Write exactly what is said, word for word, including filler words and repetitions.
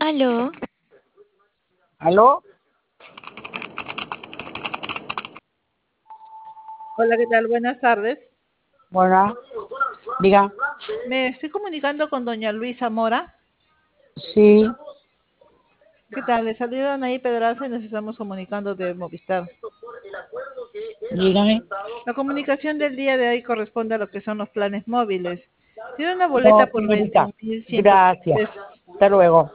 Aló. ¿Aló? Hola, ¿qué tal? Buenas tardes. Bueno, diga. Me estoy comunicando con doña Luisa Mora. Sí, ¿Qué tal? Le salieron ahí Pedraza y nos estamos comunicando de Movistar. dígame. La comunicación del día de hoy corresponde a lo que son los planes móviles. Tiene una No, boleta por señorita. veintiún mil ciento Gracias. pesos. Hasta luego.